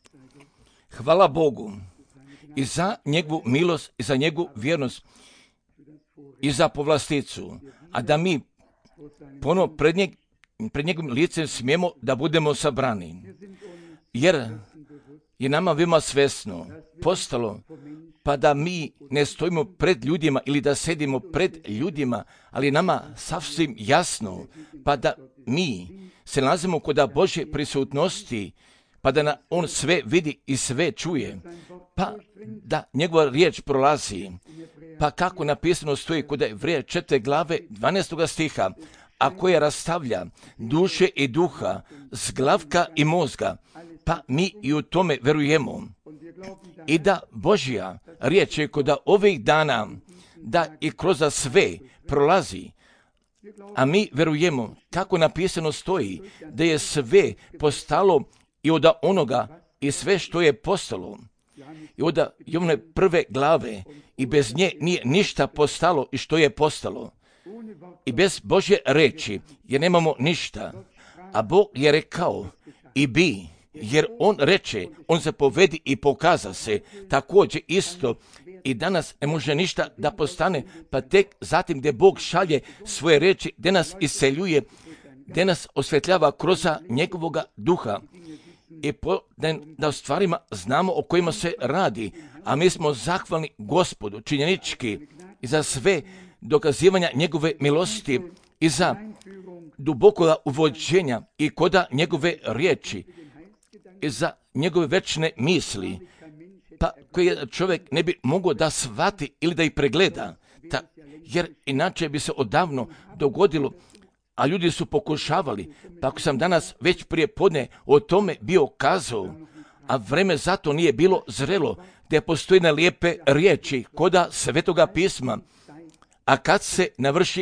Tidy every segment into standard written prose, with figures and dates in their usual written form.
Hvala Bogu i za njegovu milost i za njegovu vjernost i za povlasticu, a da mi ponovo pred njegovim licem smijemo da budemo sabrani. Jer je nama veoma svesno postalo, pa da mi ne stojimo pred ljudima ili da sedimo pred ljudima, ali nama sasvim jasno, pa da mi se nalazimo kod Božje prisutnosti, pa da on sve vidi i sve čuje, pa da njegova riječ prolazi, pa kako napisano stoji kod Jevreja 4. glave 12. stiha, a koje rastavlja duše i duha, zglavka i mozga, pa mi i u tome verujemo. I da Božja riječ je kod ovih dana, da i kroz sve prolazi, a mi verujemo, kako napisano stoji, da je sve postalo i od onoga i sve što je postalo. I od Jovane 1. glave, i bez nje nije ništa postalo i što je postalo. I bez Božje reči jer nemamo ništa. A Bog je rekao i bi, jer on reče, on se povedi i pokaza se. Također isto i danas ne može ništa da postane, pa tek zatim gdje Bog šalje svoje reči, gdje nas iseljuje, gdje nas osvetljava kroz njegovoga duha. I da u stvarima znamo o kojima se radi, a mi smo zahvalni Gospodu činjenički i za sve dokazivanja njegove milosti i za dubokoga uvođenja i koda njegove riječi i za njegove večne misli, pa koje čovjek ne bi mogao da shvati ili da ih pregleda, jer inače bi se odavno dogodilo, a ljudi su pokušavali, pa ako sam danas već prije podne o tome bio kazao, a vreme zato nije bilo zrelo, gdje postoji na lijepe riječi koda Svetoga pisma, a kad se navrši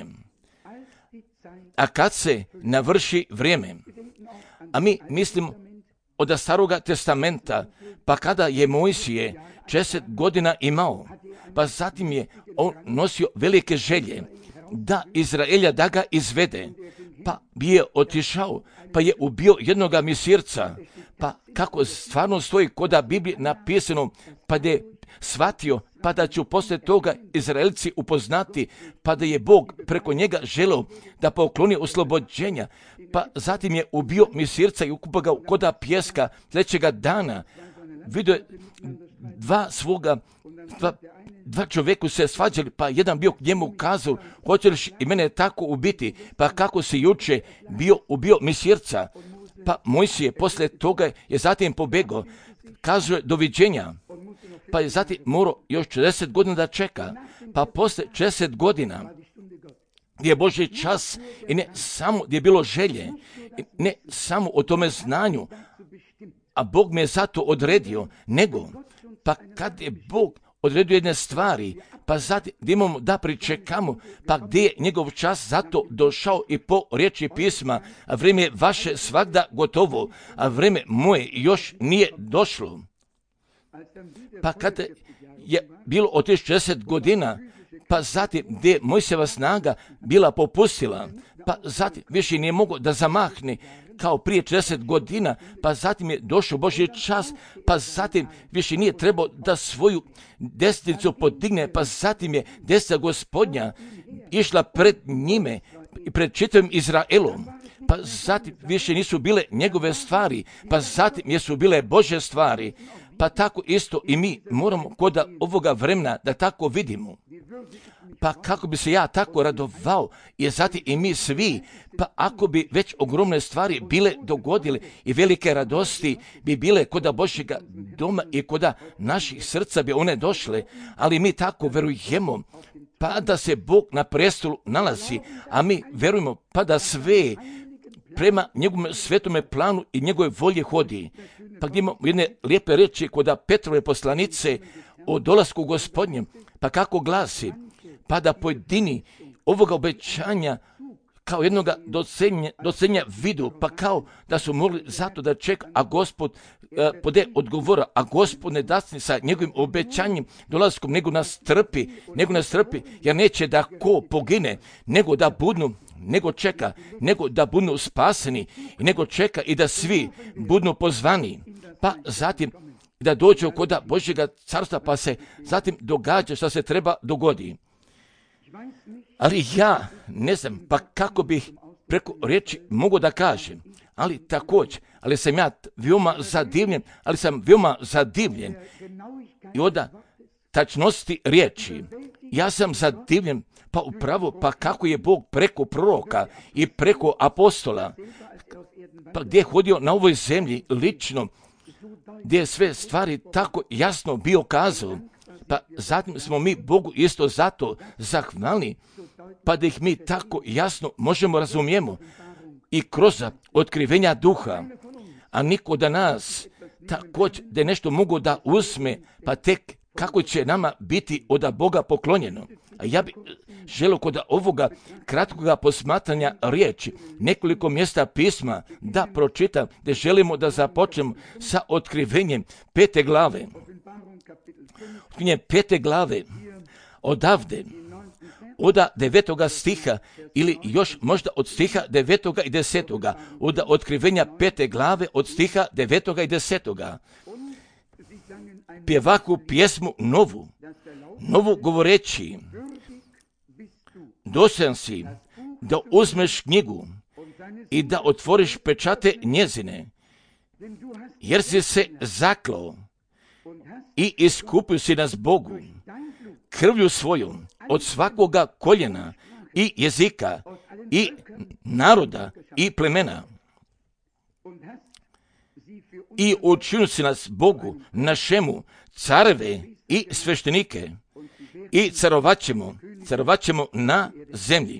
vrijeme, a mi mislimo od Staroga testamenta, pa kada je Mojsije 60 godina imao, pa zatim je on nosio velike želje da Izraelja da ga izvede, pa bi je otišao, pa je ubio jednoga misirca, pa kako stvarno stoji koda Biblije napisano, pa da je shvatio, pa da ću poslije toga Izraelci upoznati, pa da je Bog preko njega želeo da pokloni oslobođenja, pa zatim je ubio misirca i ukupao ga koda pjeska. Trećega dana vidio je dva čovjeku se svađali, pa jedan bio k njemu kazao, hoćeš i mene tako ubiti, pa kako si juče ubio misirca. Pa Mojsije poslije toga je zatim pobegao, kazuje doviđenja, pa je zatim morao još 40 godina da čeka, pa poslije 40 godina gdje je Božji čas i ne samo gdje je bilo želje, ne samo o tome znanju, a Bog me je zato odredio, nego pa kad je Bog odredio jedne stvari, pa zatim gdje imamo da pričekamo, pa gdje je njegov čas zato došao i po riječi pisma, a vrijeme je vaše svagda gotovo, a vrijeme moje još nije došlo. Pa kad je bilo od 60 godina, pa zatim gdje je Mojsijeva snaga bila popustila, pa zatim više nije mogao da zamahne kao prije 40 godina, pa zatim je došao Božji čas, pa zatim više nije trebao da svoju desnicu podigne, pa zatim je desna Gospodnja išla pred njime i pred čitavim Izraelom, pa zatim više nisu bile njegove stvari, pa zatim jesu bile Božje stvari, pa tako isto i mi moramo kod ovoga vremena da tako vidimo. Pa kako bi se ja tako radovao, jer zatim i mi svi, pa ako bi već ogromne stvari bile dogodile i velike radosti bi bile kod Božjega doma i kod naših srca bi one došle, ali mi tako verujemo, pa da se Bog na prestolu nalazi, a mi verujemo pa da sve prema njegovom svetome planu i njegove volje hodi. Pa gdje imamo jedne lijepe reči kod Petrove poslanice o dolasku Gospodnjem, pa kako glasi, pa da pojedini ovoga obećanja kao jednoga docenja vidu, pa kao da su mogli zato da čeka, a Gospod pode odgovora, a Gospod ne dasni sa njegovim obećanjem dolaskom, nego nas trpi, jer neće da ko pogine, nego da budu spaseni, i nego čeka i da svi budu pozvani. pa zatim da dođu kod Božjega carstva, pa se zatim događa što se treba dogodi. Ali ja ne znam, pa kako bih preko riječi mogu da kažem, ali također, ali sam veoma zadivljen i od tačnosti riječi. Ja sam zadivljen, pa upravo, pa kako je Bog preko proroka i preko apostola, pa gdje je hodio na ovoj zemlji lično, gdje je sve stvari tako jasno bio kazao, pa zatim smo mi Bogu isto zato zahvalni, pa da ih mi tako jasno možemo razumijemo i kroz otkrivenja duha, a niko da nas također da nešto mogu da uzme, pa tek kako će nama biti od Boga poklonjeno. A ja bih želio kod ovoga kratkoga posmatranja riječi nekoliko mjesta pisma da pročitam, da želimo da započnemo sa otkrivenjem 5. glave. Otkrivenjem 5. glave odavde, od 9. stiha ili još možda od stiha 9. i 10. Od otkrivenja 5. glave od stiha 9. i 10. Pjevaku pjesmu novu govoreći, dostojan si da uzmeš knjigu i da otvoriš pečate njezine, jer si se zaklao i iskupio si nas Bogu krvlju svojom od svakoga koljena i jezika i naroda i plemena. I učinio si nas Bogu našemu careve i sveštenike i carovat ćemo na zemlji.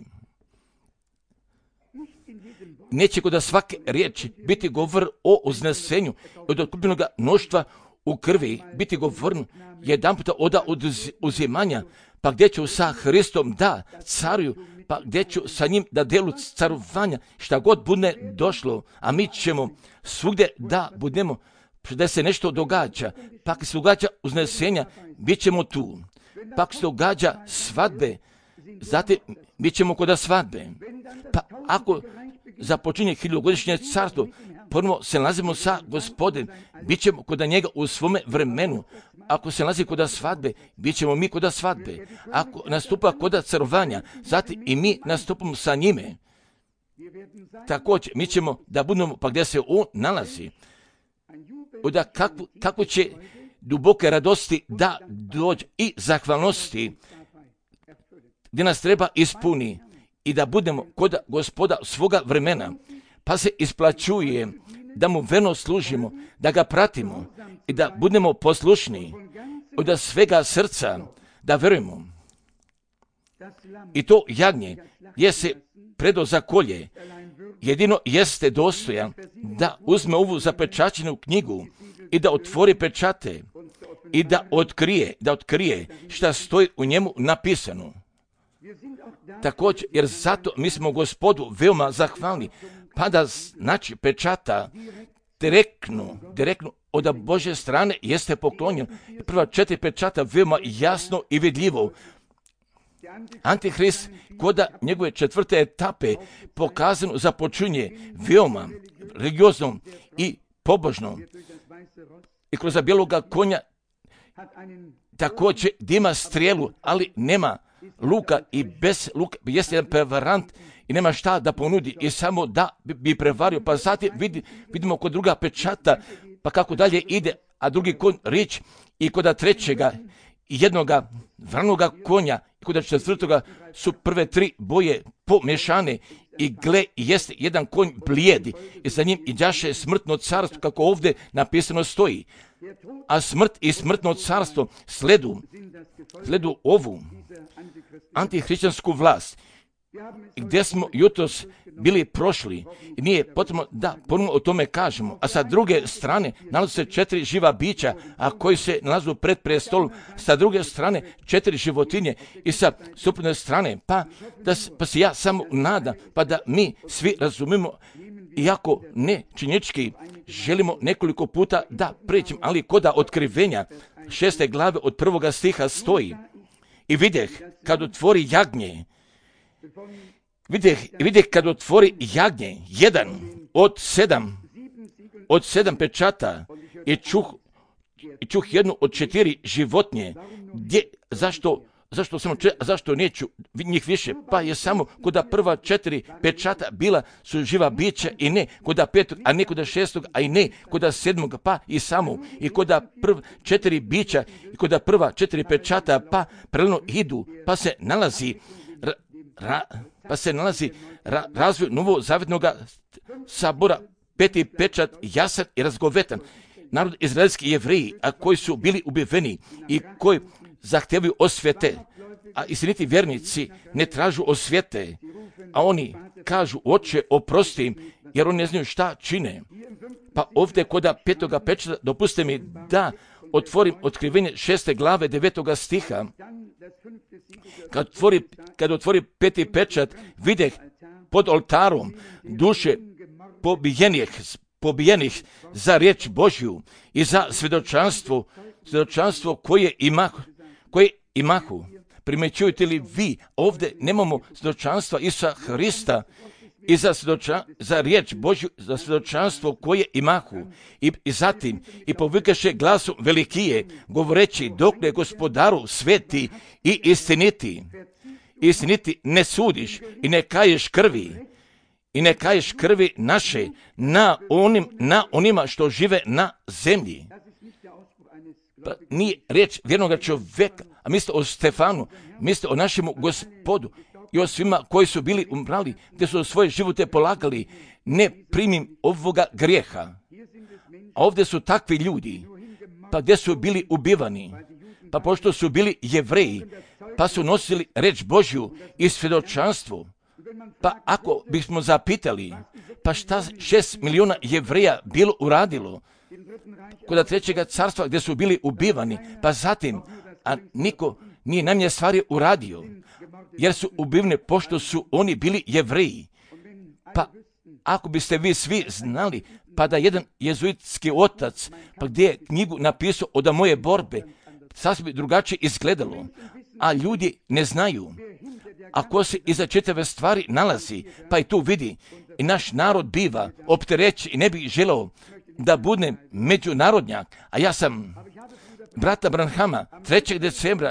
Neće kod svake riječi biti govor o uznesenju od otkupljenoga mnoštva u krvi, biti govorno jedan puta od uzimanja, pa gdje ću sa Hristom da caruju, pa gdje ću sa njim da delu carovanja, šta god bude došlo, a mi ćemo svugdje da budemo, da se nešto događa, pa kad se događa uznesenja, bit ćemo tu, pa kad se događa svadbe, zatim bit ćemo kod svadbe, pa ako započinje 1000-godišnje carstvo, prvo se nalazimo sa Gospodem, bit ćemo kod njega u svome vremenu. Ako se nalazi kod svadbe, bit ćemo mi kod svadbe. Ako nastupa kod carovanja, zatim i mi nastupamo sa njime. Također, mi ćemo da budemo pa gdje se on nalazi. Onda kako će duboke radosti da dođe i zahvalnosti gdje nas treba ispuni i da budemo kod Gospoda svoga vremena, pa se isplaćuje da mu verno služimo, da ga pratimo i da budemo poslušni od svega srca, da verujemo. I to jagnje je se predo za kolje, jedino jeste dostojan da uzme ovu zapečaćenu knjigu i da otvori pečate i da otkrije šta stoji u njemu napisano. Također, jer zato mi smo Gospodu veoma zahvalni, pa da znači pečata direktno od Božje strane jeste poklonjen. Prva 4 pečata veoma jasno i vidljivo. Antihrist kod njegove 4. etape pokazano započinje veoma religioznom i pobožnom. I kroz bijeloga konja također ima strijelu, ali nema luka i bez luka jeste jedan prevarant i nema šta da ponudi i samo da bi prevario. Pa zatim vidimo kod druga pečata, pa kako dalje ide, a drugi konj rič i kod 3. jednoga vranoga konja i kod 4. su prve 3 boje pomješane i gle, jeste jedan konj blijedi i za njim iđaše smrtno carstvo, kako ovdje napisano stoji. A smrt i smrtno carstvo sledu ovu antihrišćansku vlast, gdje smo jutros bili prošli i nije potrebno da ponovno o tome kažemo. A sa druge strane nalaze se 4 živa bića, a koji se nalazu pred prestolom, sa druge strane 4 životinje i sa suprotne strane, pa se ja samo nadam, pa da mi svi razumimo, iako ne činjenički želimo nekoliko puta da pređemo, ali kod otkrivenja 6. glave od 1. stiha stoji: i vidjeh kad otvori jagnje, vidjeh kad otvori jagnje, jedan od sedam pečata, i čuh jednu od 4 životinje. Zašto samo 4, a zašto neću njih više? Pa je samo kod prva 4 pečata bila su živa bića i ne kod 5, a ne kod 6, a i ne kod 7, pa i samo. I kod prva 4 bića i kod prva 4 pečata pa paralelno idu, pa se nalazi razvoj novozavjetnog sabora, 5. pečat jasan i razgovetan. Narod izraelski Jevreji, a koji su bili ubiveni i koji zahtevaju osvete, a istiniti vjernici ne tražu osvete, a oni kažu: Oče, oprosti im, jer oni ne znaju šta čine. Pa ovdje kod 5. pečata dopustite mi da otvorim Otkrivenje 6. glave 9. stiha. Kad otvori 5. pečat, videh pod oltarom duše pobijenih za riječ Božju i za svjedočanstvo koje imahu. Primjećujete li vi, ovdje nemamo svjedočanstva Isusa Hrista i za riječ Božju, za svjedočanstvo koje imahu. I zatim i povikaše glasom velikije, govoreći: dokle Gospodaru sveti i istiniti ne sudiš i ne kaješ krvi naše na onima što žive na zemlji. Pa nije riječ vjernoga čovjeka, a mislite o Stefanu, mislite o našemu Gospodu i o svima koji su bili umrali, gdje su svoje živote polagali: ne primim ovoga grijeha. A ovdje su takvi ljudi, pa gdje su bili ubivani, pa pošto su bili Jevreji, pa su nosili riječ Božju i svjedočanstvo. Pa ako bismo zapitali, pa šta 6 milijuna Jevreja bilo uradilo kod 3. carstva gdje su bili ubivani, pa zatim, a niko nije najmanje stvari uradio, jer su ubivni pošto su oni bili Jevreji. Pa ako biste vi svi znali, pa da jedan jezuitski otac, pa gdje je knjigu napisao od moje borbe, sasvim bi drugačije izgledalo, a ljudi ne znaju. Ako se iza čitave stvari nalazi, pa i tu vidi, i naš narod biva opterećen i ne bi želeo da budem međunarodnjak, a ja sam brata Branhama 3. decembra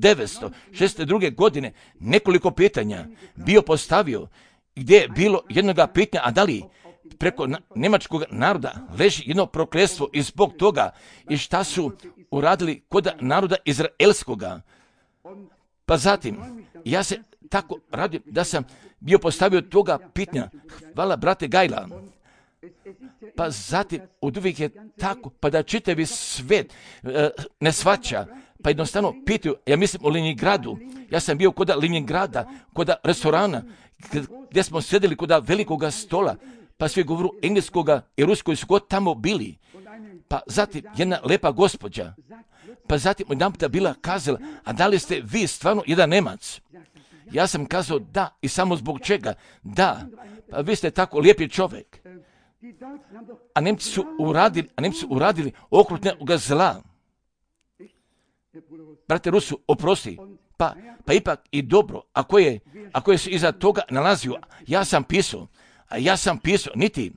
1962. godine nekoliko pitanja bio postavio, gdje je bilo jednoga pitanja: a da li preko njemačkog naroda leži jedno prokletstvo i zbog toga i šta su uradili kod naroda izraelskoga. Pa zatim, ja se tako radim da sam bio postavio toga pitanja. Hvala, brate Gajla. Pa zatim, od uvijek je tako, pa da čitavi svet ne shvaća, pa jednostavno pitaju, ja mislim o Leningradu. Ja sam bio kod Leningrada, kod restorana, gdje smo sjedili kod velikoga stola, pa svi govoru engleskoga i ruskoj su god tamo bili. Pa zatim, jedna lepa gospođa, pa zatim jedan puta bila kazala: a da li ste vi stvarno jedan Nemac? Ja sam kazao da, i samo zbog čega? Da, pa vi ste tako lijepi čovjek. A Nemci su uradili okrutnoga zla. Brate Rusu, oprosti, pa ipak i dobro, ako je se iza toga nalazio, ja sam pisao,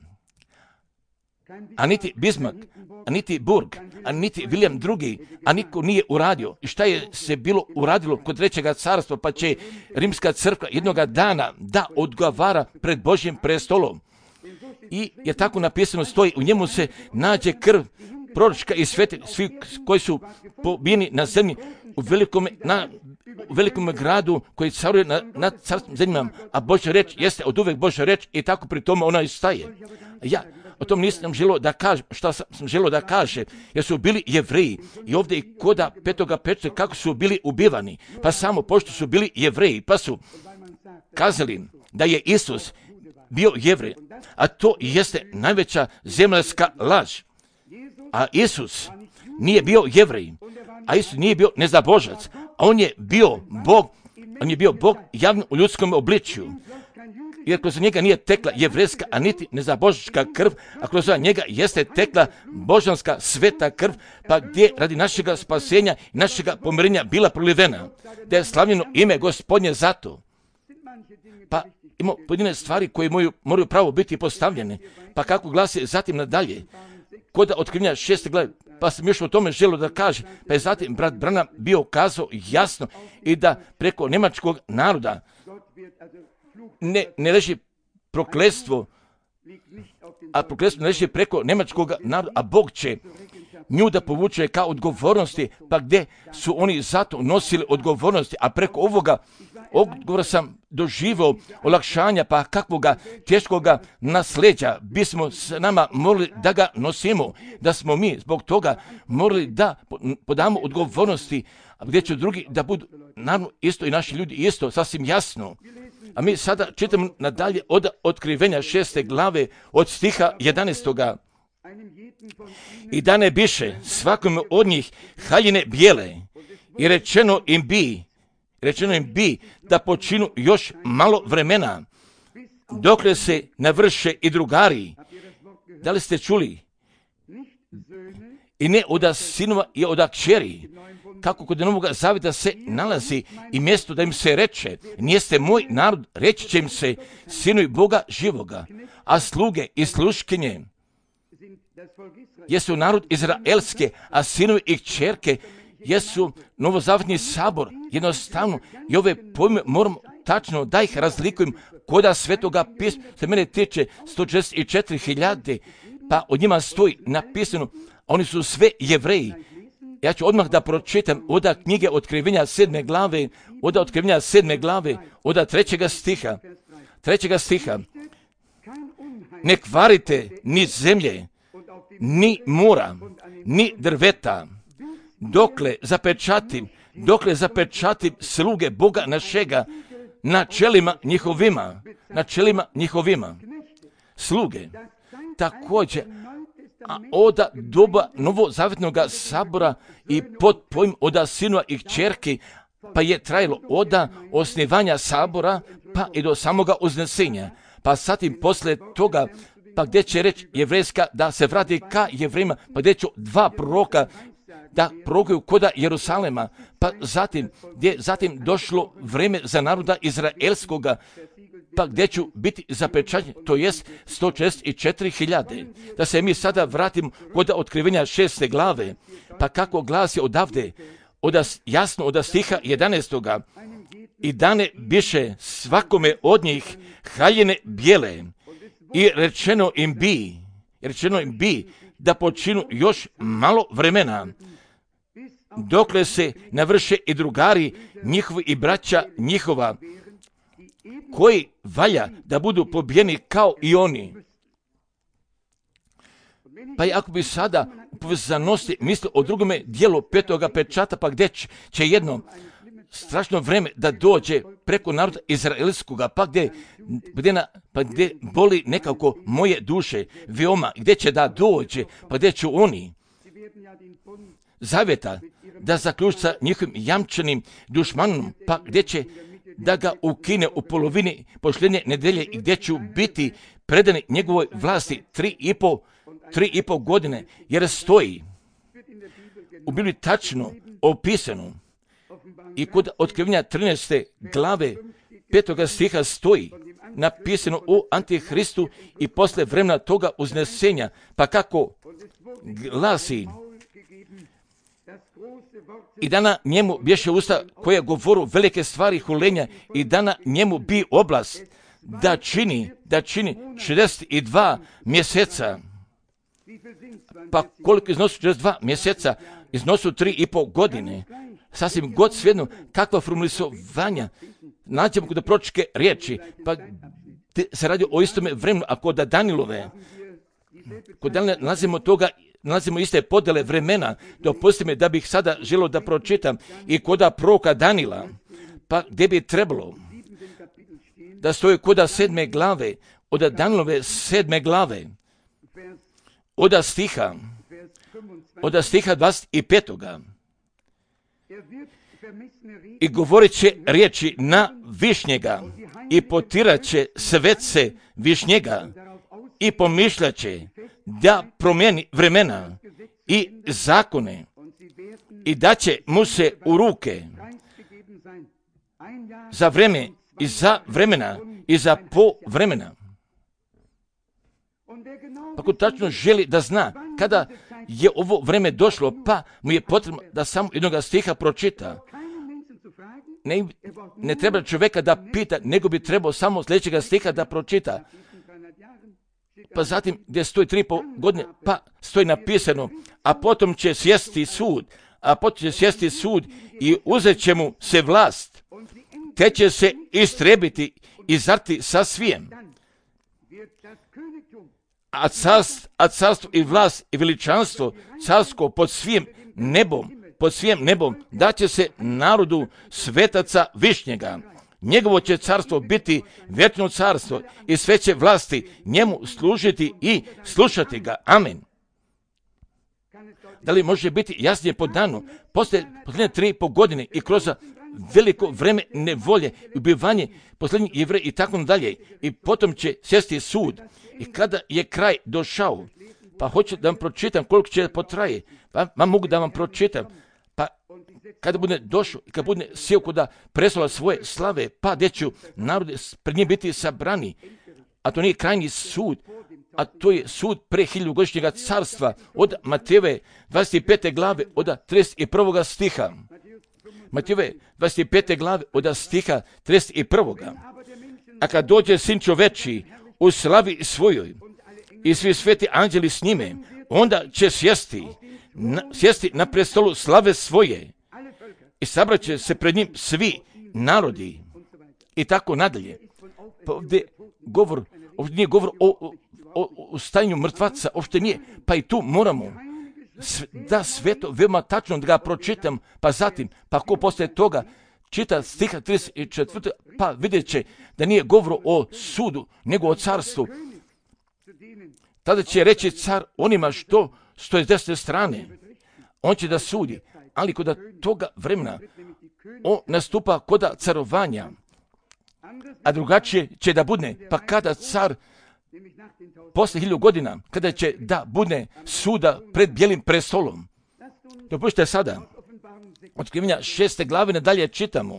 niti Bismarck, a niti Burg, a niti William II, a niko nije uradio. I šta je se bilo uradilo kod 3. carstva, pa će rimska crkva jednoga dana da odgovara pred Božjim prestolom. I je tako napisano stoji, u njemu se nađe krv proročka i sveti, svi koji su pobijeni na zemlji u velikom gradu koji caruje nad carstvom zemljama, a Božja reč jeste od uvek Božja reč i tako pri tome ona i staje. Ja o tom nisam želio da kažem, šta sam želio da kaže, jer su bili Jevreji i ovdje i koda 5. pečata kako su bili ubivani, pa samo pošto su bili Jevreji, pa su kazali da je Isus bio Jevrej, a to jeste najveća zemaljska laž. A Isus nije bio Jevrej, a Isus nije bio nezabožac, a on je bio Bog javno u ljudskom obličju. Jer kroz njega nije tekla jevrejska, a niti nezabožačka krv, a kroz njega jeste tekla božanska sveta krv, pa gdje radi našega spasenja i našega pomirenja bila prolivena, da je slavljeno ime Gospodnje zato. Pa ima pojedine stvari koje moraju pravo biti postavljene, pa kako glasi zatim nadalje, kod otkrivenja 6. glave, pa sam još o tome želio da kaže, pa je zatim brat Branham bio kazao jasno i da preko njemačkog naroda ne leži prokletstvo, a prokletstvo ne leži preko njemačkog naroda, a Bog će nju da povuče kao odgovornosti, pa gdje su oni zato nosili odgovornosti, a preko ovoga odgovora sam doživio olakšanja, pa kakvoga teškoga nasleđa bismo s nama morali da ga nosimo, da smo mi zbog toga morali da podamo odgovornosti, a gdje će drugi da budu, naravno isto i naši ljudi isto, sasvim jasno. A mi sada čitamo nadalje od otkrivenja 6. glave od stiha 11. I da ne biše svakome od njih haljine bijele i rečeno im bi da počinu još malo vremena, dokle se navrše i drugari. Da li ste čuli? I ne od sinova i od kćeri, kako kod Novog zavjeta se nalazi i mjesto da im se reče, nijeste moj narod, reći će im se sinovi Boga živoga, a sluge i sluškinje jesu narod izraelske, a sinovi i kćerke jesu novozavjetni sabor. Jednostavno, i ove pojme moram tačno da ih razlikujem koda svetoga pisma. Se mene tiče 164.000, pa od njima stoji napisano, oni su sve Jevreji. Ja ću odmah da pročitam od knjige Otkrivenja 7. glave, od Otkrivenja 7. glave, od 3. stiha. Ne kvarite ni zemlje, ni mora, ni drveta, dokle zapečatim sluge Boga našega na čelima njihovima. Sluge. Također, a od doba novozavjetnog sabora i pod pojmom od sinova i kćerki, pa je trajalo od osnivanja sabora pa i do samoga uznesenja. Pa zatim posle toga, pa gdje će reći jevrejska da se vrati ka Jevrejima, pa gdje će 2 proroka da prorokuju koda Jerusalema, pa zatim došlo vrijeme za naroda izraelskoga, pa gdje ću biti zapečaćen, to jest 164.000. Da se mi sada vratimo kod otkrivenja 6. glave, pa kako glasi odavde, jasno od stiha 11. I da ne biše svakome od njih haljine bijele i rečeno im bi da počinu još malo vremena, dokle se navrše i drugari njihovi i braća njihova, koji valja da budu pobijeni kao i oni. Pa ako bi sada u povezanosti mislio o drugome dijelu 5. pečata, pa gdje će jedno strašno vreme da dođe preko naroda izraelskoga, pa gdje boli nekako moje duše veoma, gdje će da dođe, pa gdje će oni zavjeta da zaključi sa njihovim jamčanim dušmanom, pa gdje će da ga ukine u polovini posljednje nedelje i gdje će biti predani njegovoj vlasti 3,5 godine, jer stoji u Bibliji tačno opisano i kod otkrivenja 13. glave 5. stiha stoji napisano o Antihristu i posle vremena toga uznesenja, pa kako glasi: i dana njemu bješe usta koja govoru velike stvari hulenja i dana njemu bi oblast da čini 62 mjeseca. Pa koliko iznosu 62 mjeseca? Iznosu 3,5 godine. Sasvim god svejedno kakva formulisovanja nađemo kod proročke riječi, pa se radi o istome vremenu, a kod Danilove, kod Danila nalazimo iste podele vremena. Dopustite mi da bih sada želio da pročitam i kod proroka Danila, pa gdje bi trebalo da stoji kod 7. glave, od Danilove 7. glave, od stiha 25. I govorit će riječi na višnjega i potirat će svece višnjega i pomišljat će da promijeni vremena i zakone i da će mu se u ruke za vreme i za vremena i za po vremena. pa ko tačno želi da zna kada je ovo vreme došlo, pa mu je potrebno da samo jednoga stiha pročita. Ne treba čovjeka da pita, nego bi trebao samo sljedećega stiha da pročita. Pa zatim gdje stoji 3,5 godine, pa stoji napisano, a potom će sjesti sud, i uzet će mu se vlast, te će se istrebiti i zarti sa svijem. A carstvo i vlast i veličanstvo carsko pod svim nebom daće se narodu svetaca Višnjega. Njegovo će carstvo biti vječno carstvo i sve će vlasti njemu služiti i slušati ga. Amen. Da li može biti jasnije po danu? Posljednje 3,5 godine i kroz veliko vreme nevolje, ubivanje posljednjih Jevreja i tako dalje. I potom će sjesti sud. I kada je kraj došao, pa hoću da vam pročitam koliko će potraje. Pa mogu da vam pročitam. Pa kada bude došao i kada bude sjeo kuda prestola svoje slave, pa gdje ću narode pred njim biti sabrani. A to nije krajnji sud, a to je sud pre 1000-godišnjega carstva od Matejeve 25. glave od 31. stiha. Matejeve 25. glave od stiha 31. A kad dođe Sin čoveči u slavi svojoj i svi sveti anđeli s njime, onda će sjesti na prestolu slave svoje i sabrat će se pred njim svi narodi i tako nadalje. Pa ovdje nije govor o stanju mrtvaca, uopšte nije, pa i tu moramo da sveto veoma tačno da ga pročitam, pa zatim, pa ko poslije toga čita stiha 34, pa vidjet će da nije govor o sudu, nego o carstvu. Tada će reći car onima što stoje s desne strane. On će da sudi, ali kod toga vremena on nastupa kod carovanja, a drugačije će da bude, pa kada car poslije 1000 godina, kada će da bude suda pred bijelim prestolom. Dopustite sada, Otkrivenja 6. glave nadalje čitamo.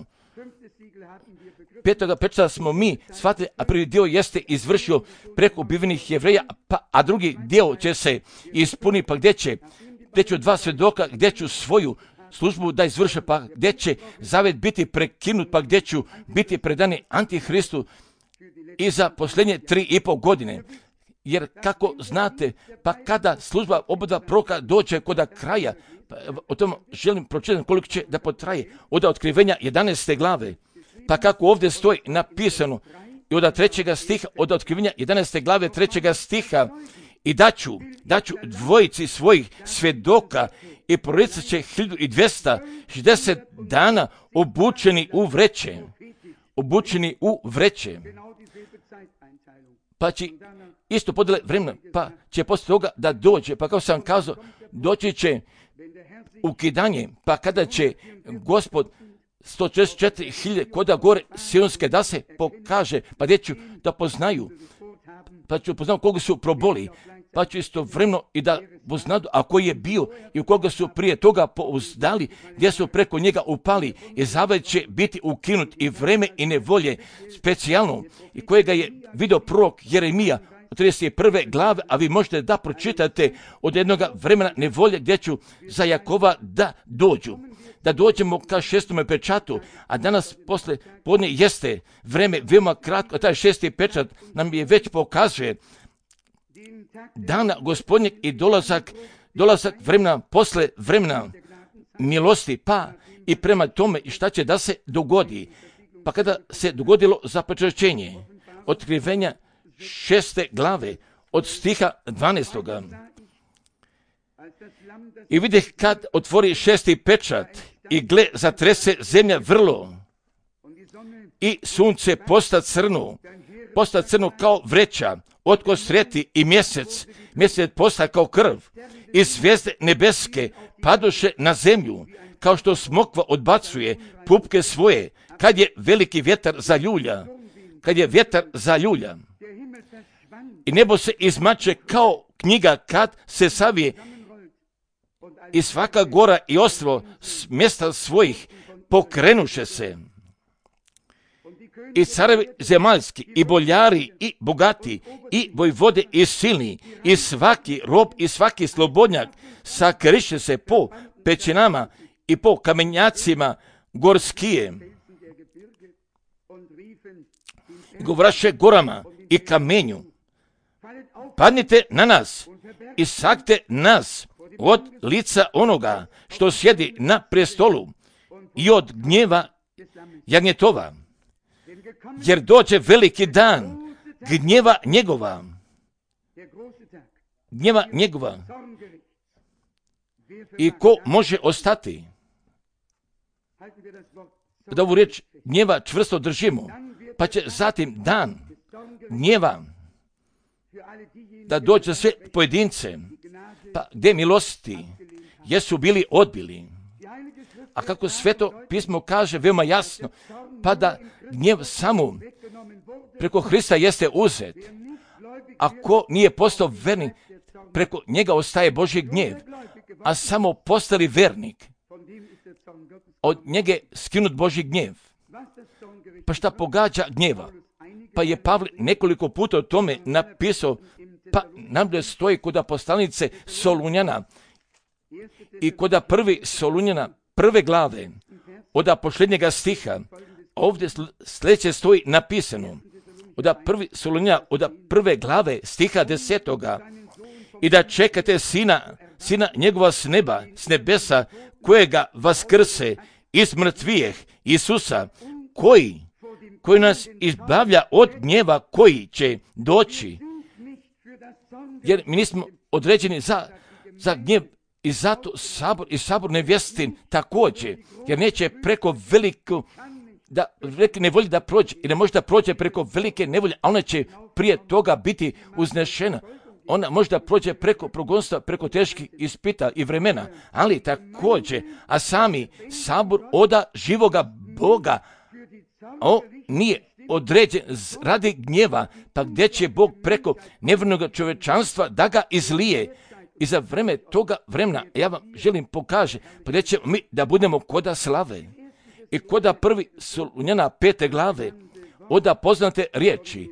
5. pečata smo mi shvatili, a prvi dio jeste izvršio preko ubivenih Jevreja, a drugi dio će se ispuniti, pa gdje će 2 svjedoka, gdje ću svoju službu da izvrše, pa gdje će zavet biti prekinut, pa gdje ću biti predani Antihristu i za posljednje 3,5 godine. Jer kako znate, pa kada služba oba proroka dođe kod kraja, pa o tom želim pročitati koliko će da potraje, od Otkrivenja 11. glave, pa kako ovdje stoji napisano i od 3. stiha, od Otkrivenja 11. glave 3. stiha, i daću dvojici svojih svjedoka i proricat će 1260 dana obučeni u vreće. Pa će isto podele vremena, pa će poslije toga da dođe, pa kao sam kazao, doći će ukidanje, pa kada će Gospod 144.000 koda gore Sionske da se pokaže, pa gdje ću da poznaju, pa ću poznati koga su proboli, pa ću istovremeno i da poznadu, a koji je bio i u koga su prije toga pouzdali, gdje su preko njega upali, i zavet će biti ukinut i vreme i nevolje specijalno, i kojega je vidio prorok Jeremija u 31. glave, a vi možete da pročitate od jednog vremena nevolje gdje ću za Jakova da dođu. Da dođemo ka 6. pečatu, a danas posle podne jeste vreme veoma kratko, a taj 6. pečat nam je već pokazuje dana Gospodnjeg i dolazak vremena posle vremena milosti, pa i prema tome i šta će da se dogodi. Pa kada se dogodilo zapečaćenje, Otkrivenja 6. glave od stiha 12. I vidih kad otvori 6. pečat, i gle, zatrese zemlja vrlo, i sunce posta crno kao vreća, otko sreti, i mjesec posta kao krv, i zvijezde nebeske padoše na zemlju, kao što smokva odbacuje pupke svoje, kad je veliki vjetar zaljulja. I nebo se izmače kao knjiga kad se savije, i svaka gora i ostrvo s mjesta svojih pokrenuše se. i carevi zemaljski, i boljari, i bogati, i vojvode, i silni, i svaki rob, i svaki slobodnjak sakriše se po pećinama i po kamenjacima gorskije. Govraše gorama i kamenju, padnite na nas i sakte nas od lica onoga što sjedi na prestolu i od gnjeva jagnjetova, jer dođe veliki dan gnjeva njegova. I ko može ostati? Da ovu riječ gnjeva čvrsto držimo, pa će zatim dan gnjeva da dođe za sve pojedince, pa gdje milosti jesu bili odbili. A kako Sveto pismo kaže veoma jasno, pa da gnjev samo preko Hrista jeste uzet. Ako nije postao vernik, preko njega ostaje Božji gnjev, a samo postali vernik, od njega skinut Božji gnjev. Pa šta pogađa gnjeva? Pa je Pavle nekoliko puta o tome napisao, pa nam da stoji kod poslanice Solunjana i kod prvi Solunjana prve glave, od posljednjega stiha, ovdje sljedeće stoji napisano, od prvi Solunjana, od prve glave stiha 10. I da čekate sina njegova s neba, s nebesa, kojega vaskrse iz mrtvijeh, Isusa, koji nas izbavlja od gnjeva koji će doći. Jer mi nismo određeni za gnjev i zato sabor nevjestin također, jer neće preko veliko velike nevolje da prođe i ne može da prođe preko velike nevolje, a ona će prije toga biti uznešena. Ona može da prođe preko progonstva, preko teških ispita i vremena, ali također, a sami sabor oda živoga Boga, on nije određen radi gnjeva, pa gdje će Bog preko nevjernog čovječanstva da ga izlije. I za vreme toga vremena, ja vam želim pokaže, pa gdje ćemo mi da budemo koda slave. I koda prvi Solunjana 5. glave, oda poznate riječi,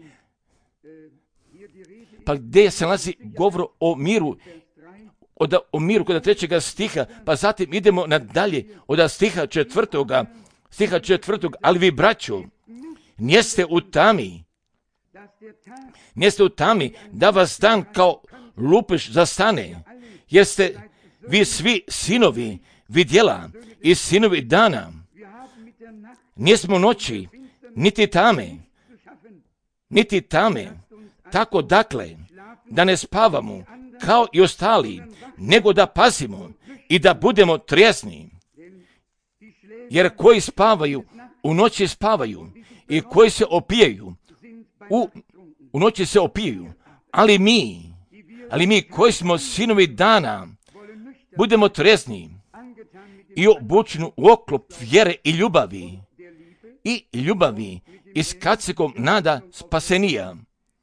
pa gdje se nalazi govor o miru, o miru kod 3. stiha, pa zatim idemo nadalje od stiha 4. Ali vi, braćo, niste u tami da vas dan kao lupiš zastane, jeste vi svi sinovi vidjela i sinovi dana. Nismo noći, niti tame, tako dakle, da ne spavamo kao i ostali, nego da pazimo i da budemo trijezni. Jer koji spavaju, u noći spavaju, i koji se opijaju, u noći se opijaju, ali mi koji smo sinovi dana, budemo trijezni i obučeni u oklop vjere i ljubavi i s kacikom nada spasenija.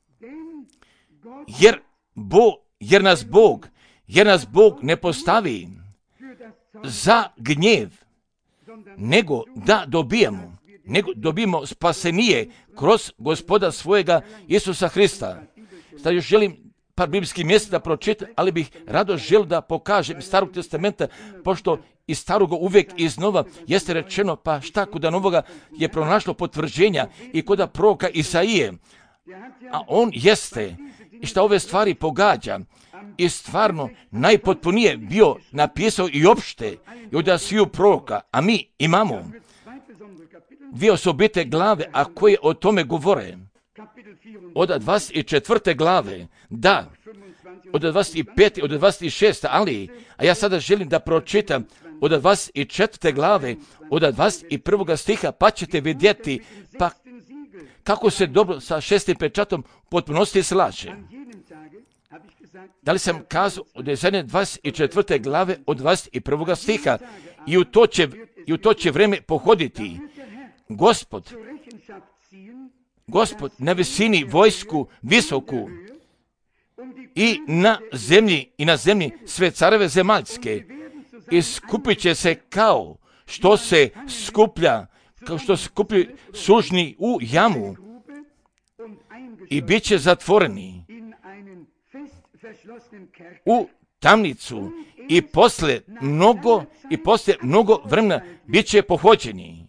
Jer nas Bog ne postavi za gnjev, nego da dobijemo spasenije kroz Gospoda svojega Isusa Hrista. Sad još želim par biblijskih mjesta da pročitam, ali bih rado želio da pokažem Starog testamenta, pošto iz Staroga uvijek iznova jeste rečeno, pa šta kod Novoga je pronašlo potvrđenja i kod proroka Isaije. A on jeste, i šta ove stvari pogađa, i stvarno najpotpunije bio napisao i opšte i od sviju proroka, a mi imamo dvije osobite glave, a koje o tome govore. Od 24. glave, da, od 25. od 26. ali, a ja sada želim da pročitam od 24. glave, od 21. stiha, pa ćete vidjeti pa kako se dobro sa 6. pečatom potpunosti slaže. Da li sam kazao od 24. glave od 21. stiha i u to će vreme pohoditi Gospod na visini vojsku visoku i na zemlji sve careve zemaljske i skupit će se kao što se skuplja kao što skupi sužni u jamu i bit će zatvoreni u tamnicu i poslije mnogo vremena bit će pohođeni.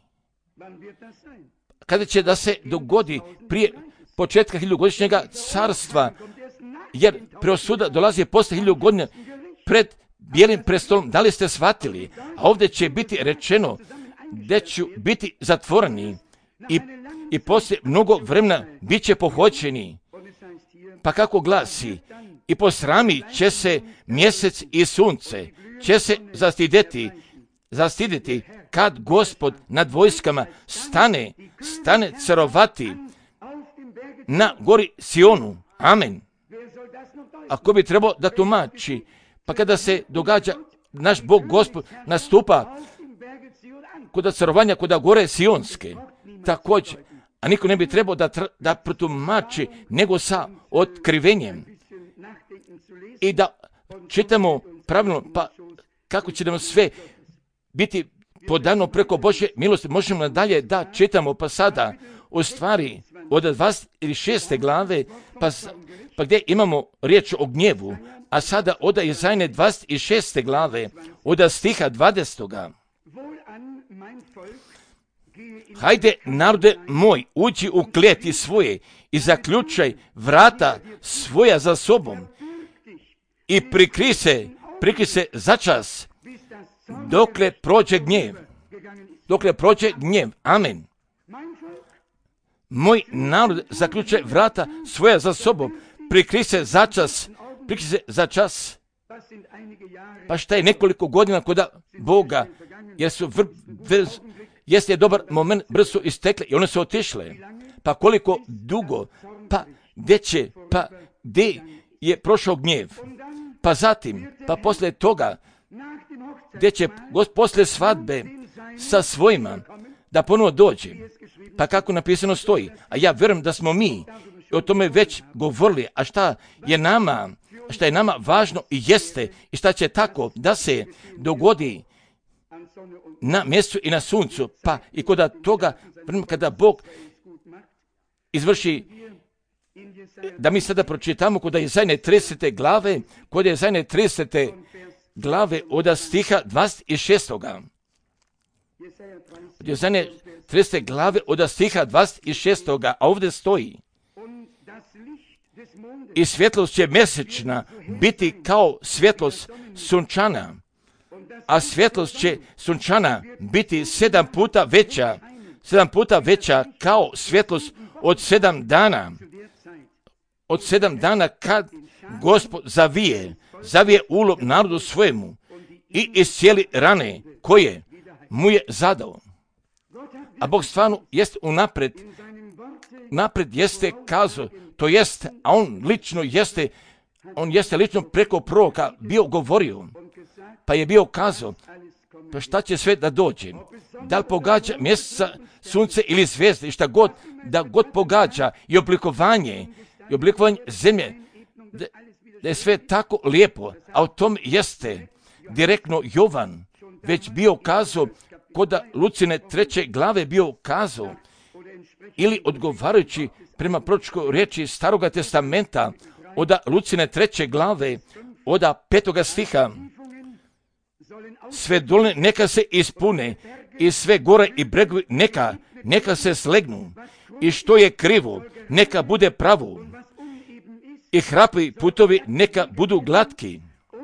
Kada će da se dogodi prije početka 1000-godišnjega carstva, jer preosuda dolazi poslije 1000 godina pred bijelim prestolom. Da li ste shvatili? A ovdje će biti rečeno da će biti zatvoreni i poslije mnogo vremena bit će pohođeni. Pa kako glasi? I posramit će se mjesec i sunce, će se zastiditi kad Gospod nad vojskama stane carovati na gori Sionu. Amen. Ako bi trebao da tumači, pa kada se događa naš Bog Gospod nastupa kod carovanja kod gore Sionske, također, a niko ne bi trebao da protumači nego sa otkrivenjem i da čitamo pravilno, pa kako će nam sve biti podano preko Božje milosti. Možemo nadalje da čitamo, pa sada u stvari od 26. glave, pa gdje imamo riječ o gnjevu, a sada od Izajne 26. glave, od stiha 20. Hajde, narode moj, uđi u kleti svoje i zaključaj vrata svoja za sobom i prikri se začas dokle prođe gnjev. Amen. Moj narod zaključaj vrata svoja za sobom, prikri se začas. Pa šta je nekoliko godina kod Boga, jer su jeste dobar moment, brzo su istekle i one su otišle. Pa koliko dugo, pa gdje je prošao gnjev? Pa zatim, pa poslije toga, gdje će poslije svadbe sa svojima da ponovo dođe. Pa kako napisano stoji, a ja vjerujem da smo mi o tome već govorili, a šta je nama važno i jeste, i šta će tako da se dogodi na mjesecu i na suncu, pa i kod toga kada Bog izvrši, da mi sada pročitamo kod Izajne 30. glave, kod Izajne 30. glave od stiha 26. Od Izajne 30. glave od stiha 26. a ovdje stoji: i svjetlost će mjesečna biti kao svjetlost sunčana, a svjetlost će sunčana biti 7 puta veća kao svjetlost od 7 dana. Od 7 dana kad Gospod zavije ulov narodu svojemu i iscijeli rane koje mu je zadao. A Bog stvarno jest napred jeste kazao, to jest, a on jeste lično preko proroka bio govorio, pa je bio kazao, pa šta će sve da dođe? Da li pogađa mjeseca, sunce ili zvijezde, i šta god, da god pogađa i oblikovanje zemlje, da je sve tako lijepo, a o tom jeste direktno Jovan već bio kazao, kod Lucine 3. glave bio kazao, ili odgovarajući prema proročkoj riječi Staroga testamenta, od Lucine 3. glave, od 5. stiha, sve doline neka se ispune i sve gore i bregovi neka se slegnu, i što je krivo neka bude pravo, i hrapi putovi neka budu glatki,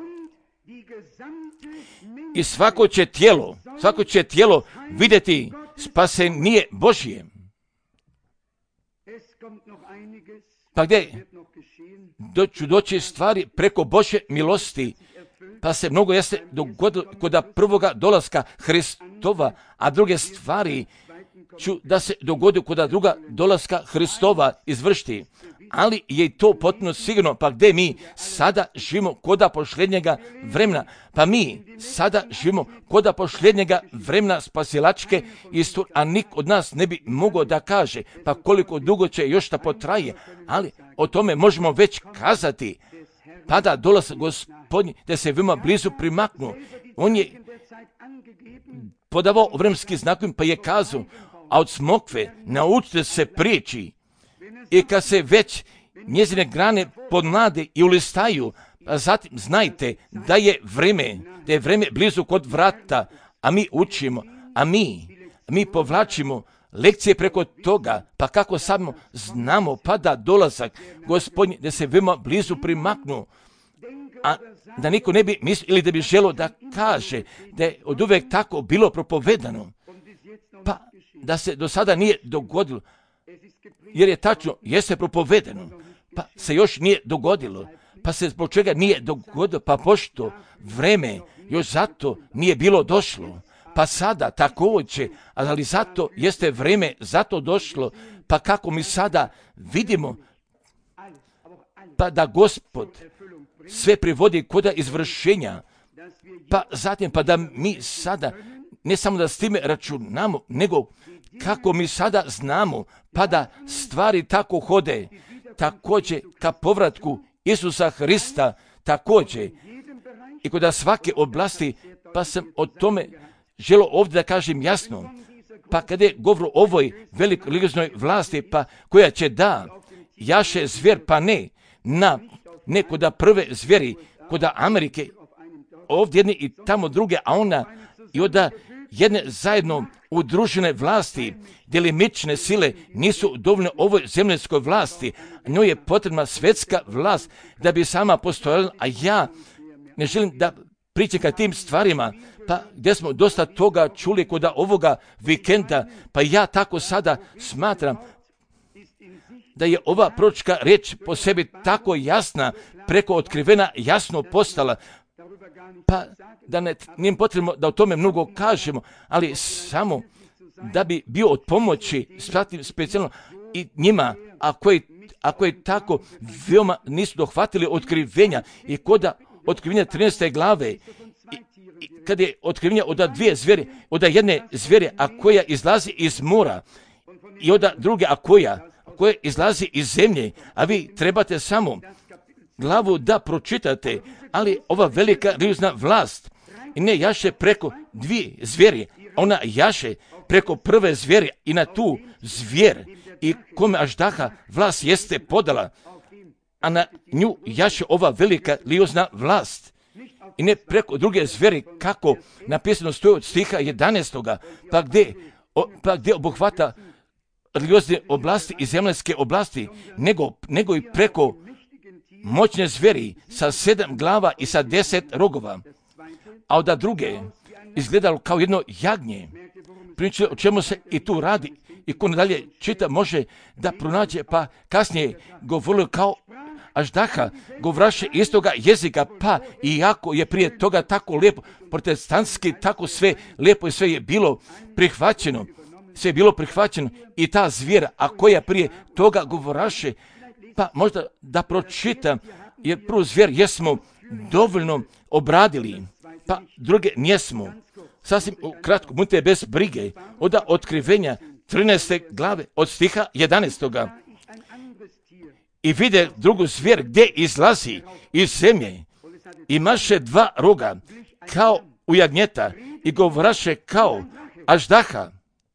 i svako će tijelo vidjeti spasenje Božje. Pa gdje ću doći stvari preko Božje milosti, pa se mnogo jeste dogodilo kod prvoga dolaska Hristova, a druge stvari ću da se dogodi kod druga dolaska Hristova izvršiti. Ali je to potpuno sigurno, pa gdje mi sada živimo kod posljednjega vremena, pa mi sada živimo kod posljednjega vremena spasilačke istorije, a nik od nas ne bi mogao da kaže, pa koliko dugo će još da potraje, ali o tome možemo već kazati, pa da dolaz Gospodnji, da se veoma blizu primaknu. On je podavao vremenski znakom, pa je kazao, a od smokve naučite se priči. I kad se već njezine grane podmlade i ulistaju, a zatim znajte da je vrijeme blizu kod vrata, a mi učimo, a mi povlačimo lekcije preko toga, pa kako samo znamo pada dolazak Gospodnji da se veoma blizu primaknu, a da niko ne bi mislio ili da bi želio da kaže da je od uvek tako bilo propovedano, pa da se do sada nije dogodilo, jer je tačno, jeste propovedano, pa se još nije dogodilo, pa se zbog čega nije dogodilo, pa pošto vreme još zato nije bilo došlo, pa sada također, ali zato jeste vreme zato došlo, pa kako mi sada vidimo, pa da Gospod sve privodi kod izvršenja, pa zatim pa da mi sada ne samo da s time računamo, nego kako mi sada znamo, pa da stvari tako hode, također ka povratku Isusa Hrista, također i kod svake oblasti, pa sam o tome želio ovdje da kažem jasno, pa kada je govor o ovoj velikoj religijoznoj vlasti, pa koja će da jaše zvijer, pa ne kod prve zvijeri, kod Amerike, ovdje jedne i tamo druge, a ona i od jedne zajedno udružene vlasti, delimične sile nisu dovoljne ovoj zemljskoj vlasti, njoj je potrebna svjetska vlast da bi sama postojala, a ja ne želim da pričam ka tim stvarima, pa gdje smo dosta toga čuli kod ovoga vikenda, pa ja tako sada smatram da je ova proročka riječ po sebi tako jasna, preko otkrivena, jasno postala, pa da nije potrebno da o tome mnogo kažemo, ali samo da bi bio od pomoći specijalno i njima, ako je tako veoma nisu dohvatili otkrivenja i kod otkrivenja 13. glave, i kad je otkrivenja od dvije zvijeri, od jedne zvijeri, a koja izlazi iz mora, i od druge, a koja izlazi iz zemlje, a vi trebate samo glavu da pročitate, ali ova velika religiozna vlast i ne jaše preko dvije zvijeri, ona jaše preko prve zvijeri i na tu zvijer i kome Aždaha vlast jeste podala, a na nju jaše ova velika religiozna vlast i ne preko druge zvijeri kako napisano stoji od stiha 11. pa gdje obuhvata religiozne oblasti i zemljske oblasti, nego i preko moćne zvijeri sa 7 glava i sa 10 rogova, a od druge izgledalo kao jedno jagnje. Priča o čemu se i tu radi i ko nadalje čita može da pronađe, pa kasnije govorilo kao Aždaha, govraše istoga jezika, pa iako je prije toga tako lijepo, protestantski, tako sve lijepo i sve je bilo prihvaćeno, i ta zvijera, a koja prije toga govoraše, pa možda da pročitam, jer prvu zvijer jesmo dovoljno obradili, pa druge njesmo. Sasvim kratko, budite bez brige, od otkrivenja 13. glave, od stiha 11. I vide drugu zvijer gdje izlazi iz zemlje, imaše 2 roga, kao u jagnjeta, i govoraše kao Aždaha.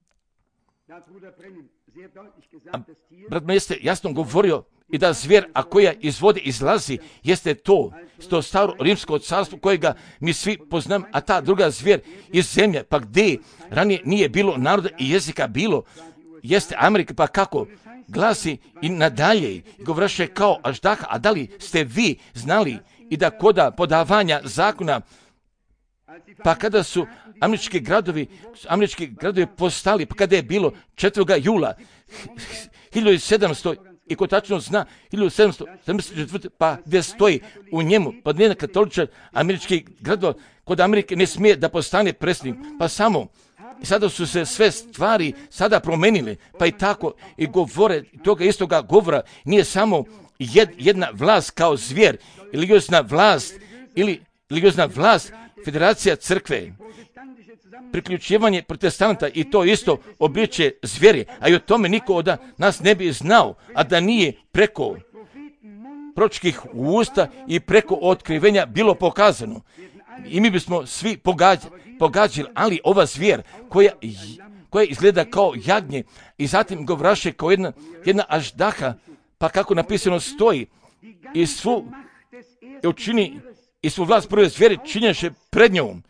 Brat me jeste jasno govorio i da zvijer, a koja iz vode izlazi, jeste to staro rimsko carstvo kojega mi svi poznamo, a ta druga zvijer iz zemlje, pa gdje ranije nije bilo naroda i jezika bilo, jeste Amerika, pa kako glasi i nadalje, govoraše kao Aždaha, a da li ste vi znali i da koda podavanja zakona, pa kada su američki gradovi postali, pa kada je bilo 4. jula 1700, i ko tačno zna 1774, pa gdje stoji u njemu, pa nijedan katoličar američkih gradova kod Amerike ne smije da postane predsjednik, pa samo i sada su se sve stvari sada promenile, pa i tako i govore toga istoga govora, nije samo jedna vlast kao zvijer, ili religiozna vlast, federacija crkve, priključivanje protestanta i to isto obličje zvijeri, a i o tome niko od nas ne bi znao, a da nije preko proročkih usta i preko otkrivenja bilo pokazano. I mi bismo svi pogađali, ali ova zvijer koje izgleda kao jagnje i zatim govraše kao jedna aždaha, pa kako napisano stoji, i svu učini i svu vlast prve zvijeri činješe pred njom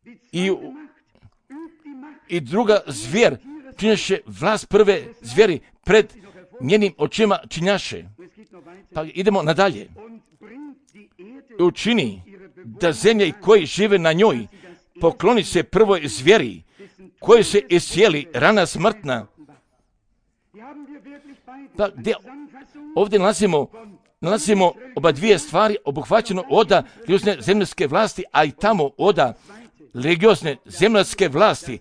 i druga zvijer činješe vlast prve zvijeri pred njenim očima činjaše. Pa idemo nadalje. Učini da zemlja i koji žive na njoj pokloni se prvoj zvijeri koji se iscijeli rana smrtna. Pa gdje ovdje nalazimo oba dvije stvari obuhvaćeno oda religiozne zemaljske vlasti, a i tamo oda religiozne zemaljske vlasti,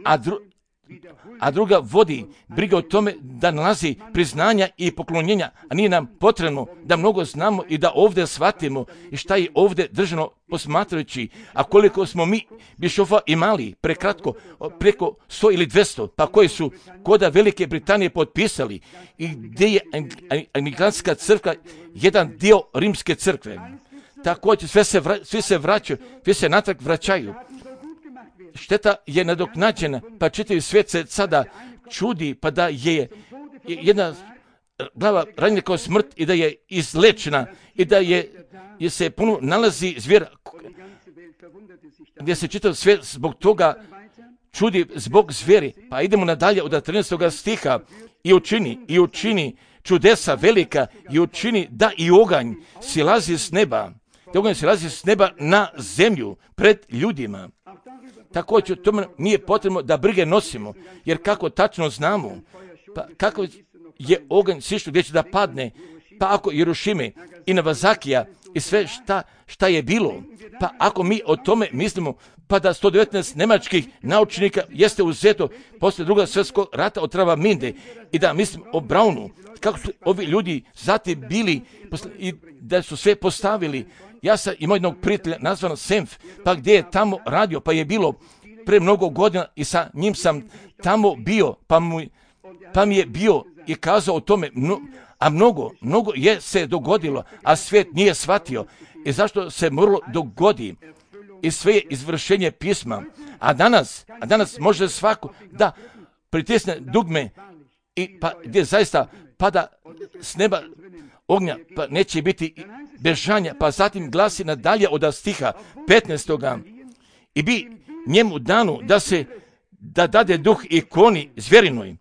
a druga vodi briga o tome da nalazi priznanja i poklonjenja, a nije nam potrebno da mnogo znamo i da ovdje shvatimo i šta je ovdje držano posmatrajući, a koliko smo mi bišofa imali prekratko, preko 100 ili 200, pa koji su koda Velike Britanije potpisali i gdje je Anglikanska crkva jedan dio Rimske crkve. Također svi se vraćaju, svi se natrag vraćaju. Šteta je nadoknađena, pa čitavi svijet se sada čudi, pa da je jedna glava ranjena kao smrt i da je izlečena i da je se puno nalazi zvijer, gdje se čitav svijet zbog toga čudi zbog zvijeri. Pa idemo nadalje od 13. stiha i učini čudesa velika i učini da i oganj silazi s neba. Da oganj silazi s neba na zemlju pred ljudima. Također, tome nije potrebno da brige nosimo, jer kako tačno znamo, pa kako je oganj sišao gdje će da padne, pa ako Jerušime i Navazakija i sve šta je bilo, pa ako mi o tome mislimo, pa da 119 njemačkih naučnika jeste uzeto poslije Drugog svjetskog rata od Travemünde i da mislim o Braunu, kako su ovi ljudi zatim bili i da su sve postavili. Ja sam imao jednog prijatelja nazvan Senf, pa gdje je tamo radio, pa je bilo pre mnogo godina i sa njim sam tamo bio, pa mi je bio i kazao o tome, a mnogo je se dogodilo, a svijet nije shvatio. I zašto se moralo dogodi i sve je izvršenje pisma. A danas može svako da pritisne dugme i pa gdje zaista pada s neba ognja, pa neće biti bežanja, pa zatim glasi nadalje od stiha 15. I bi njemu danu da dade duh ikoni zvjerinoj.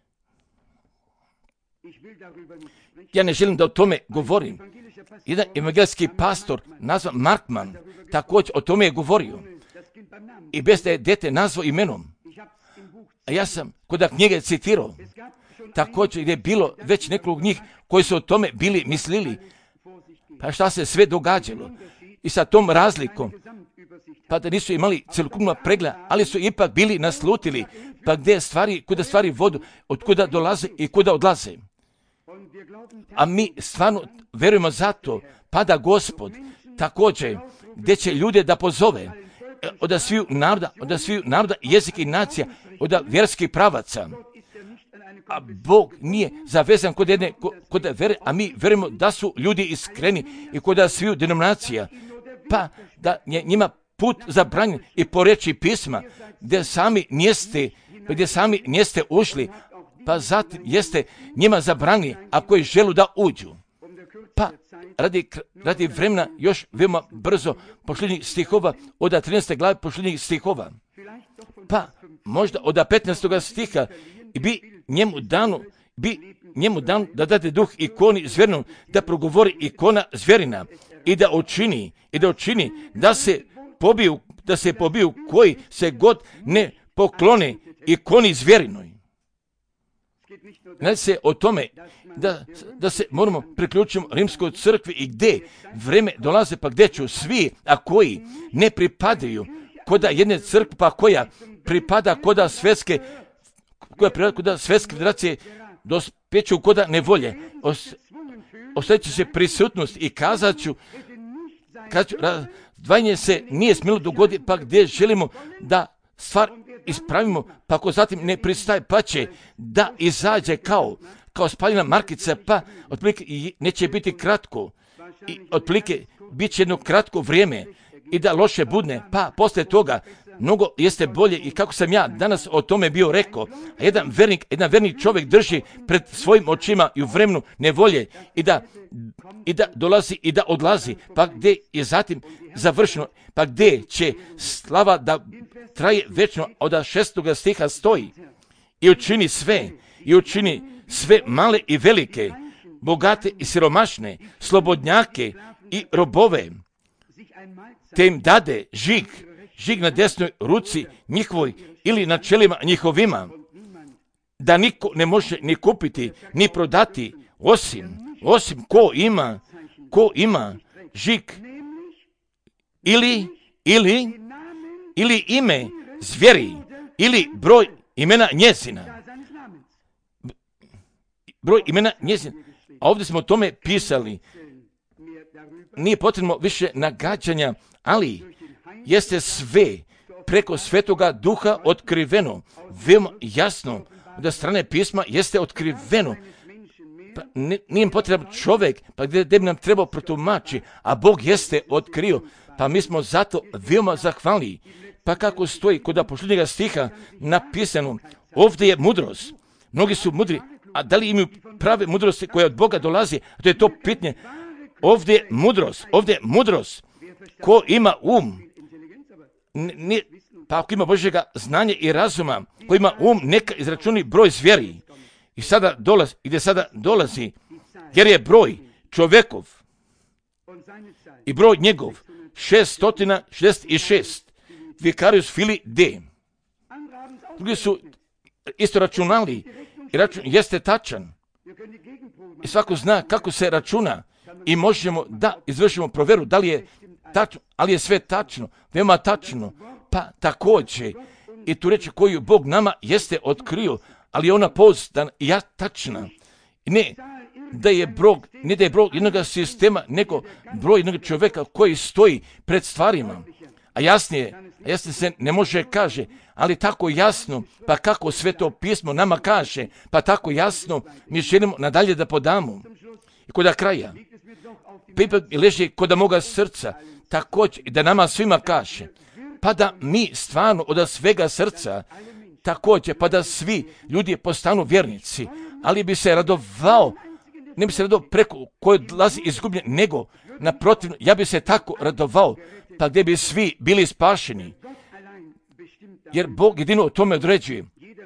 Ja ne želim da o tome govorim. Jedan evangelski pastor nazvan Markman također o tome je govorio. I bez da je dete nazvao imenom. A ja sam kod knjige citirao. Također je bilo već nekoliko njih koji su o tome bili mislili. Pa šta se sve događalo. I sa tom razlikom, pa da nisu imali cjelokupno pregleda, ali su ipak bili naslutili, pa kuda stvari vodu, od kuda dolaze i kuda odlaze. A mi stvarno verujemo zato, pa da Gospod također, gdje će ljude da pozove, od sviju naroda, jezika i nacija, od vjerskih pravaca. A Bog nije zavezan kod vere, a mi verujemo da su ljudi iskreni i kod sviju denominacija, pa da je njima put zabranjen i po reči pisma, gdje sami niste ušli, pa zatim jeste njima zabranili ako je želu da uđu. Pa radi vremena još veoma brzo posljednjih stihova, od 13. glave posljednjih stihova. Pa možda od 15. stiha bi njemu danu da dade duh ikoni zvjerinom, da progovori ikona zvjerina i da učini da se pobiju koji se god ne poklone ikoni zvjerinoj. Radi se o tome da se moramo priključiti Rimskoj crkvi i gdje vreme dolaze, pa gdje ću svi, a koji ne pripadaju koda jedne crkve, pa koja pripada koda svjetske federacije, dospjeću koda nevolje. Osjeća se prisutnost i kazat ću, razdvajanje se nije smjelo dogoditi, pa gdje želimo da stvar ispravimo, pa ako zatim ne pristaje, pa će da izađe kao spaljena markica, pa otprilike neće biti kratko i otprilike bit će jedno kratko vrijeme i da loše budne, pa poslije toga mnogo jeste bolje i kako sam ja danas o tome bio rekao. A jedan vernik čovjek drži pred svojim očima i u vremenu nevolje i da dolazi i da odlazi. Pa gdje je zatim završeno, pa gdje će slava da traje večno, od 6. stiha stoji i učini sve male i velike, bogate i siromašne, slobodnjake i robove, te im dade žig na desnoj ruci njihovoj ili na čelima njihovima, da niko ne može ni kupiti, ni prodati, osim ko ima žig ili ime zvjeri, ili broj imena njezina. Broj imena njezina. A ovdje smo o tome pisali. Nije potrebno više nagađanja, ali jeste sve preko Svetoga Duha otkriveno, veoma jasno, da strane pisma jeste otkriveno. Pa nije potreban čovjek, pa gdje bi nam trebao protumači, a Bog jeste otkrio, pa mi smo zato veoma zahvalni. Pa kako stoji kod posljednjega stiha napisano, ovdje je mudrost. Mnogi su mudri, a da li imaju prave mudrosti koja od Boga dolazi? To je to pitanje. Ovdje je mudrost. Ko ima pa ako ima Božjega znanja i razuma, ko ima neka izračuni broj zvjeri. I sada dolazi, jer je broj čovjekov i broj njegov 666, Vicarius Filii D. Drugi su isto računali i račun jeste tačan. I svako zna kako se računa i možemo da izvršimo provjeru da li je tačno, ali je sve tačno, veoma tačno. Pa također i tu reći koju Bog nama jeste otkrio, ali je ona pouzdan i tačna. Ne da je broj jednog sistema, nego broj jednog čovjeka koji stoji pred stvarima. A jasnije se ne može kaže, ali tako jasno, pa kako sve to pismo nama kaže, pa tako jasno mi želimo nadalje da podamo. I kod kraja, ipak leži kod moga srca, također i da nama svima kaže, pa da mi stvarno od svega srca, također, pa da svi ljudi postanu vjernici, ali bi se radovao, ne bi se radovao preko koje dolazi izgubljen, nego naprotiv, ja bi se tako radovao, pa gdje bi svi bili spašeni, jer Bog jedino o tome određuje.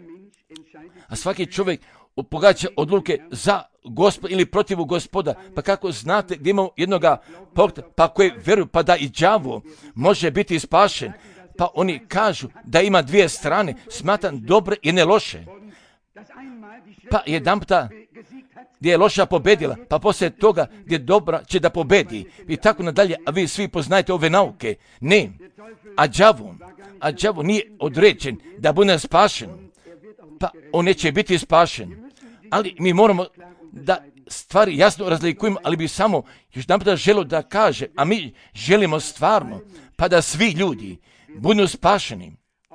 A svaki čovjek pogađa odluke za Gospod ili protiv Gospoda, pa kako znate gdje imamo jednoga pa koji vjeruju, pa da i đavo može biti spašen, pa oni kažu da ima dvije strane, smatram dobre i ne loše. Pa jedanputa gdje je loša pobedila, pa poslije toga gdje dobra će da pobedi i tako nadalje, a vi svi poznajete ove nauke. Ne, a đavo nije određen da bude spašen, pa on neće biti spašen. Ali mi moramo da stvari jasno razlikujemo, ali bi samo još jedanputa želio da kaže, a mi želimo stvarno, pa da svi ljudi budu spašeni.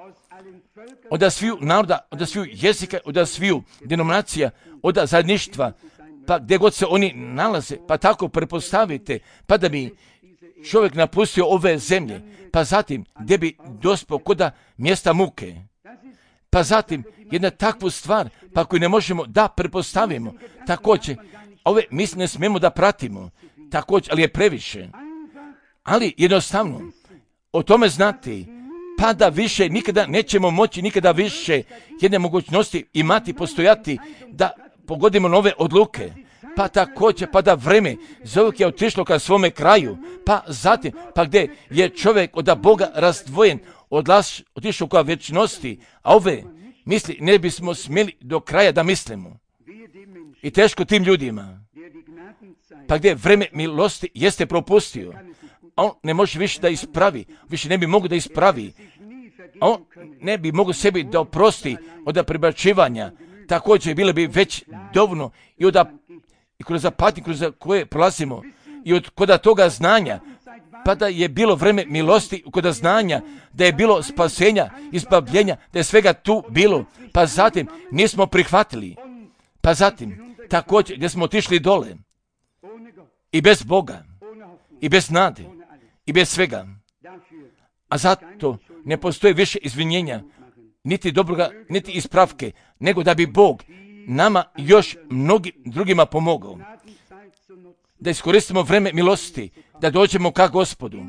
Od sviju naroda, od sviju jezika, od sviju denominacija, od zajedništva, pa gdje god se oni nalaze, pa tako prepostavite, pa da bi čovjek napustio ove zemlje, pa zatim gdje bi dospio kod mjesta muke. Pa zatim jedna takvu stvar, pa koju ne možemo da prepostavimo, također, ove misli ne smijemo da pratimo, također, ali je previše. Ali jednostavno, o tome znati, pa da više nikada nećemo moći, nikada više jedne mogućnosti imati, postojati, da pogodimo nove odluke, pa također, pa da vreme zovuk je otišlo ka svome kraju, pa zatim, pa gdje je čovjek od Boga razdvojen, otišao ka vječnosti, a ove misli ne bismo smjeli do kraja da mislimo. I teško tim ljudima, pa gdje vreme milosti jeste propustio, a on ne može više da ispravi, više ne bi mogo da ispravi, a on ne bi mogo sebi da oprosti od prebačivanja, također bilo bi već dovoljno i kroz patnje kroz koje prolazimo i od koda toga znanja, pa da je bilo vreme milosti koda znanja, da je bilo spasenja, izbavljenja, da je svega tu bilo, pa zatim nismo prihvatili, pa zatim također gdje smo otišli dole i bez Boga, i bez nade, i bez svega. A zato ne postoji više izvinjenja, niti dobroga, niti ispravke, nego da bi Bog nama još mnogim drugima pomogao. Da iskoristimo vreme milosti, da dođemo ka Gospodu.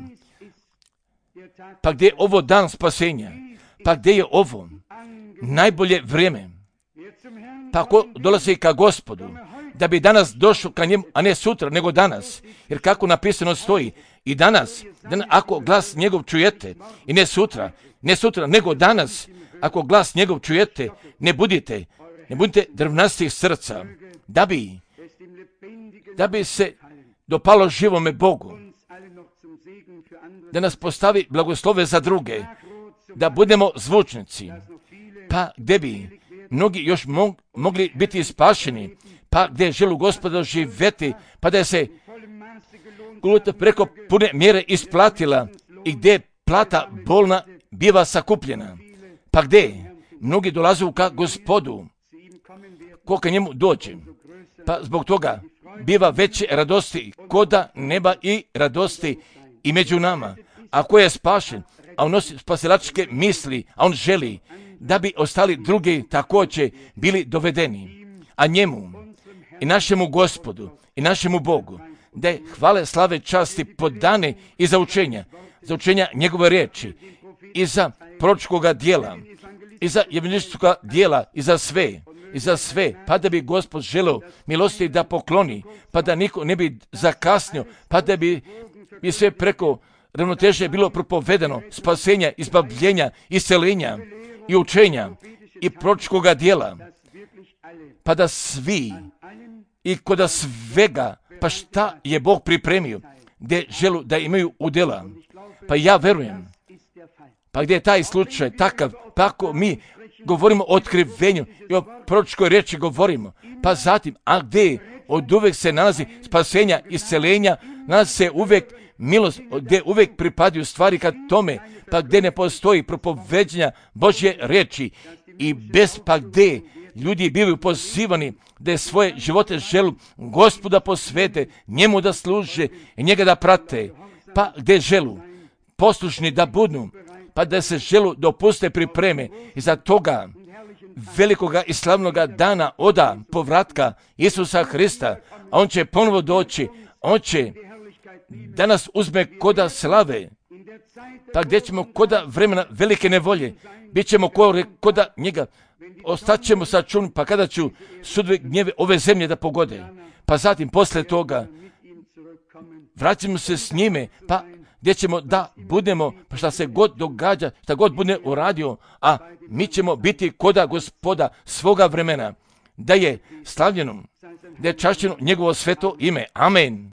Pa gdje je ovo dan spasenja? Pa gdje je ovo najbolje vrijeme? Pa ako dolazi ka Gospodu, da bi danas došao ka njemu, a ne sutra, nego danas. Jer kako napisano stoji, i danas ako glas njegov čujete, i ne sutra, nego danas, ako glas njegov čujete, ne budite drvnastih srca, da bi se dopalo živome Bogu, da nas postavi blagoslove za druge, da budemo zvučnici, pa gdje bi mnogi još mogli biti spašeni, pa gdje želu Gospoda živjeti, pa da se gluta preko pune mjere isplatila i gdje plata bolna biva sakupljena, pa gdje mnogi dolaze ka Gospodu, ko ka njemu dođe, pa zbog toga biva veće radosti koda neba i radosti i među nama. Ako je spašen, a on nosi spasilačke misli, a on želi da bi ostali drugi također bili dovedeni, a njemu i našemu Gospodu i našemu Bogu da je hvale, slave, časti podane i za učenja njegove riječi i za proročkoga dijela i za evangelističkoga dijela i za sve, pa da bi Gospod želeo milosti da pokloni, pa da niko ne bi zakasnio, pa da bi sve preko ravnoteže bilo propovedano, spasenja, izbavljenja, iscelenja i učenja i proročkoga dijela, pa da svi i koda svega, pa šta je Bog pripremio, gdje želu da imaju udjela. Pa ja verujem, pa gdje je taj slučaj takav, pa ako mi govorimo o otkrivenju i o proročkoj riječi govorimo, pa zatim, a gdje od uvek se nalazi spasenja, iscelenja, nalazi se uvek milost, gdje uvek pripadaju stvari ka tome, pa gdje ne postoji propoveđenja Božje riječi i bez pa gdje ljudi bivaju pozivani da svoje živote želu Gospoda posvete, njemu da služe i njega da prate, pa gdje želu poslušni da budu, pa da se želu dopuste pripreme i za toga velikoga i slavnoga dana oda povratka Isusa Hrista, a on će ponovo doći, on će da nas uzme koda slave, pa gdje ćemo koda vremena velike nevolje, bit ćemo koda njega, ostaćemo sa čun, pa kada ću sudove gnjeve ove zemlje da pogode, pa zatim posle toga vraćamo se s njime, pa gdje ćemo da budemo, pa šta se god događa, šta god bude uradio, a mi ćemo biti koda Gospoda svoga vremena, da je slavljeno, da je čašćeno njegovo sveto ime. Amen.